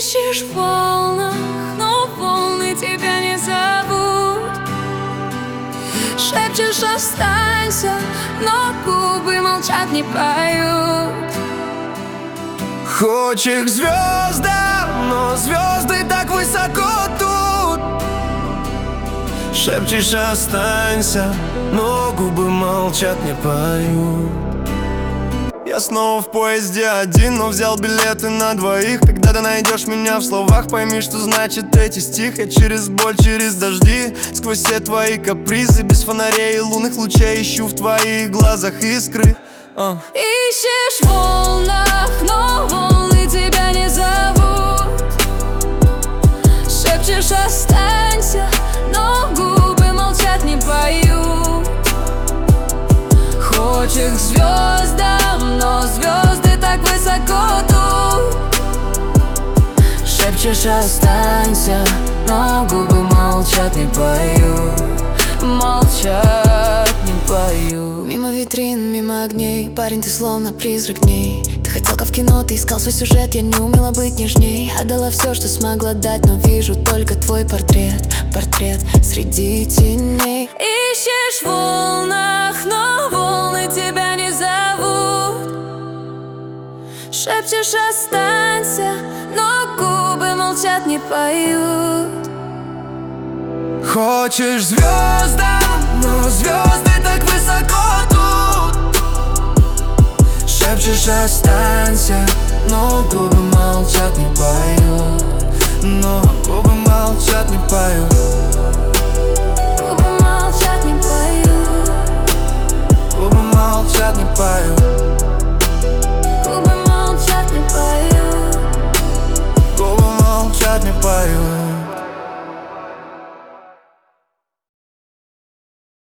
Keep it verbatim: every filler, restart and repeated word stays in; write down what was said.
Ищешь в волнах, но волны тебя не зовут. Шепчешь останься, но губы молчат, не поют. Хочешь к звездам, но звезды так высоко тут. Шепчешь останься, но губы молчат, не поют. Я снова в поезде один, но взял билеты на двоих. Когда ты найдешь меня в словах, пойми, что значит эти стих. Я через боль, через дожди, сквозь все твои капризы, без фонарей и лунных лучей ищу в твоих глазах искры. uh. Ищешь в волнах, но волны тебя не зовут. Шепчешь останься, но губы молчат, не поют. Хочешь к звездам, но звезды так высоко тут. Шепчешь останься, но губы молчат, не поют. Молчат, не поют. Мимо витрин, мимо огней, парень, ты словно призрак дней. Ты хотел как в кино, ты искал свой сюжет, я не умела быть нежней. Отдала все, что смогла дать, но вижу только твой портрет. Портрет среди теней. Ищешь в волнах, но волны тебя не зовут. Шепчешь останься, но губы молчат, не поют. Хочешь звездам, но звезды так высоко тут. Шепчешь останься, но губы молчат, не поют. Но губы молчат, не поют. Губы молчат, не поют. Губы молчат, не поют. Губы молчат, не поют. Губы молчат, не поют.